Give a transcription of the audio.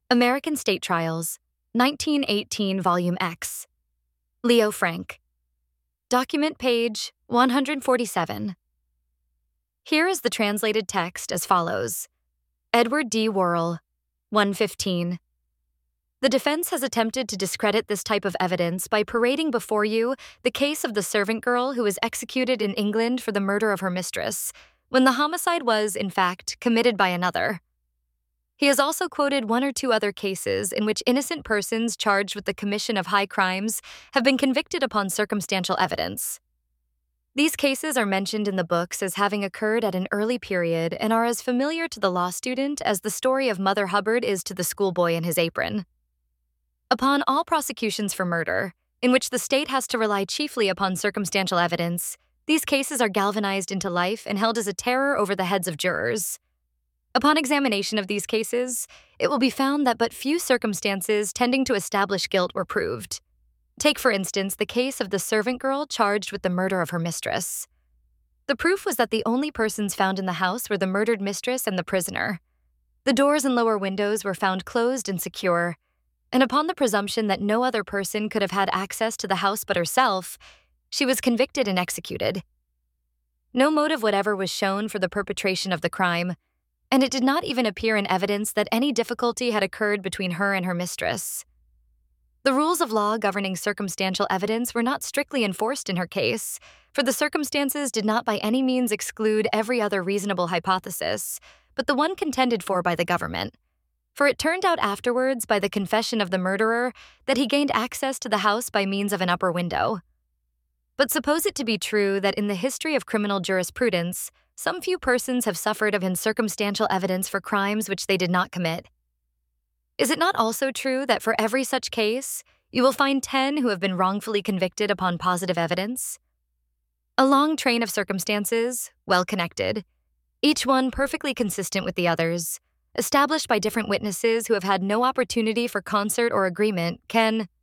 American State Trials, 1918 Volume X. Leo Frank. Document page 147. Here is the translated text as follows. Edward D. Worrell, 115. The defense has attempted to discredit this type of evidence by parading before you the case of the servant girl who was executed in England for the murder of her mistress, when the homicide was, in fact, committed by another. He has also quoted one or two other cases in which innocent persons charged with the commission of high crimes have been convicted upon circumstantial evidence. These cases are mentioned in the books as having occurred at an early period and are as familiar to the law student as the story of Mother Hubbard is to the schoolboy in his apron. Upon all prosecutions for murder, in which the state has to rely chiefly upon circumstantial evidence, these cases are galvanized into life and held as a terror over the heads of jurors. Upon examination of these cases, it will be found that but few circumstances tending to establish guilt were proved. Take, for instance, the case of the servant girl charged with the murder of her mistress. The proof was that the only persons found in the house were the murdered mistress and the prisoner. The doors and lower windows were found closed and secure, and upon the presumption that no other person could have had access to the house but herself, she was convicted and executed. No motive whatever was shown for the perpetration of the crime, and it did not even appear in evidence that any difficulty had occurred between her and her mistress. The rules of law governing circumstantial evidence were not strictly enforced in her case, for the circumstances did not by any means exclude every other reasonable hypothesis, but the one contended for by the government. For it turned out afterwards, by the confession of the murderer, that he gained access to the house by means of an upper window. But suppose it to be true that in the history of criminal jurisprudence, some few persons have suffered of circumstantial evidence for crimes which they did not commit. Is it not also true that for every such case, you will find 10 who have been wrongfully convicted upon positive evidence? A long train of circumstances, well connected, each one perfectly consistent with the others, established by different witnesses who have had no opportunity for concert or agreement, can,